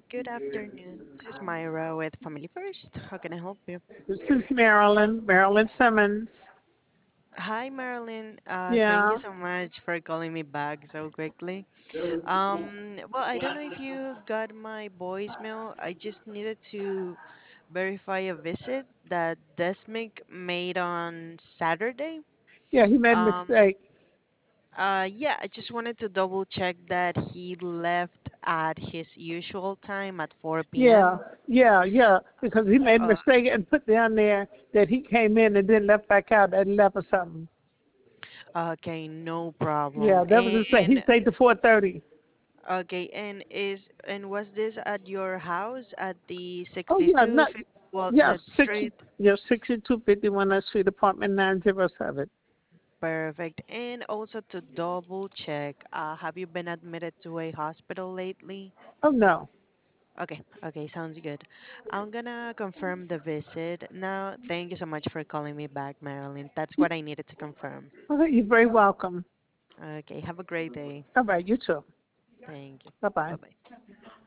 Good afternoon. This is Myra with Family First. How can I help you? This is Marilyn Simmons. Hi, Marilyn. Thank you Yeah, so much for calling me back so quickly. Well, I don't know if you got my voicemail. I just needed to verify a visit that Desmic made on Saturday. yeah, he made a Um, mistake. yeah, I just wanted to double check that he left at his usual time at 4 Yeah, p.m. yeah, because he made a Uh, mistake and put down there that he came in and then left back out at 11 or something. okay, no Yeah, problem. that was his mistake. He stayed to 4:30. And was this at your house at the Oh yeah, 62 not Fifth yeah, Walnut 60, Street? yeah, 6251 that Street, apartment 907. Perfect. And also to double check, have you been admitted to a hospital lately? Oh no. Okay, sounds good. I'm gonna confirm the visit now. Thank you so much for calling me back, Marilyn. That's what I needed to confirm. Okay, you're very welcome. Okay, have a great day. All right, you too. Thank you. Bye Bye bye. bye.